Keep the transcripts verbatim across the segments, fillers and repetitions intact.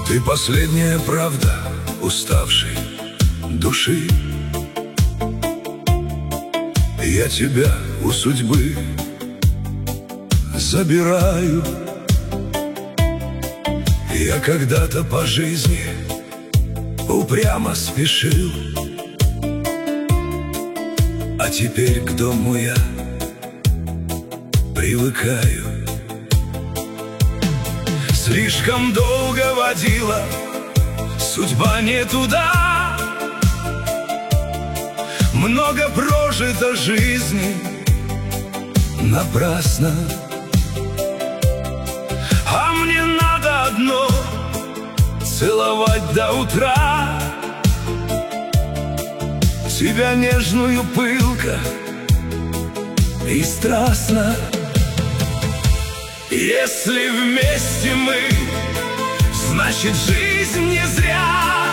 Ты последняя правда уставшей души. Я тебя у судьбы забираю. Я когда-то по жизни упрямо спешил, а теперь к дому я привыкаю. Слишком долго водила судьба не туда, много прожито жизни напрасно. А мне надо одно — целовать до утра тебя нежную, пылко и страстно. Если вместе мы, значит жизнь не зря.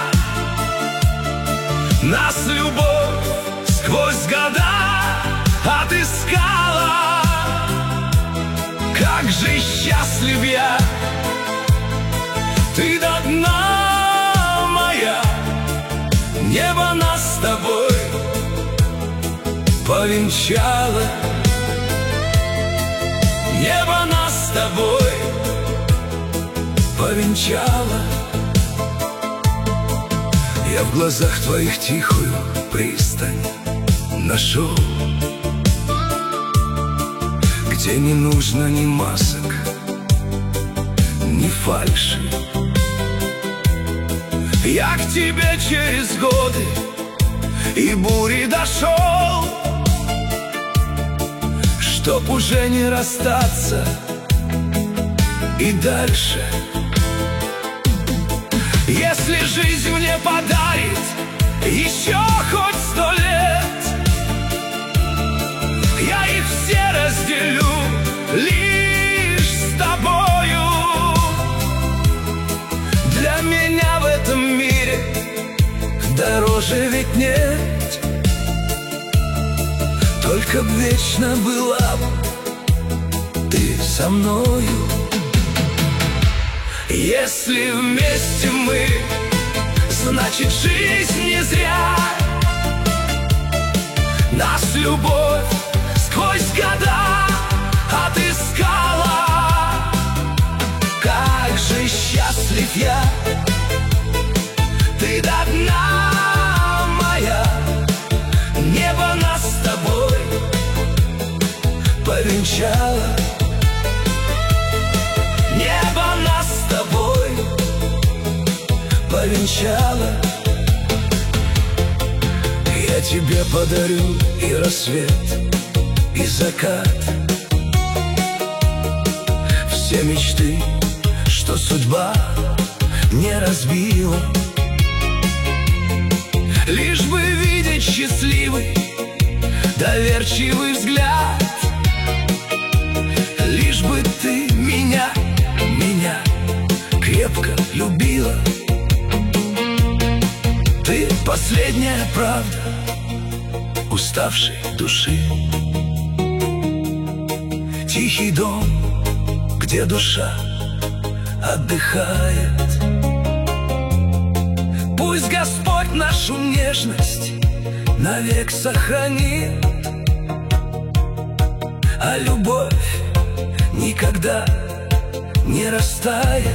Нас любовь сквозь года отыскала. Как же счастлив я, ты до дна моя. Небо нас с тобой повенчало. Небо нас с тобой повенчало. Я в глазах твоих тихую пристань нашел, где не нужно ни масок, ни фальши. Я к тебе через годы и бури дошел, чтоб уже не расстаться и дальше. Если жизнь мне подарит еще хоть сто лет, я их все разделю лишь с тобою. Для меня в этом мире дороже ведь нет. Только б вечно была ты со мною. Если вместе мы, значит жизнь не зря. Нас любовь сквозь года отыскала. Как же счастлив я, ты до дна моя. Небо нас с тобой повенчало. Небо нас с тобой повенчало. Я тебе подарю и рассвет, и закат, все мечты, что судьба не разбила. Лишь бы видеть счастливый, доверчивый взгляд. Лишь бы ты меня, меня крепко любила. Ты последняя правда уставшей души. Тихий дом, где душа отдыхает. Пусть Господь нашу нежность навек сохранит, а любовь никогда не растает.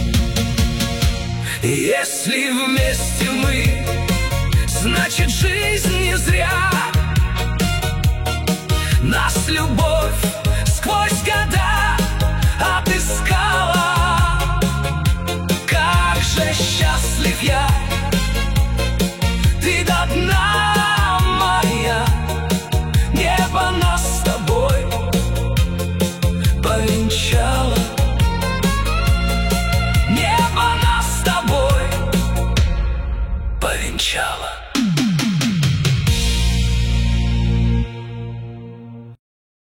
Если вместе мы, значит жизнь не зря. Нас любовь сквозь года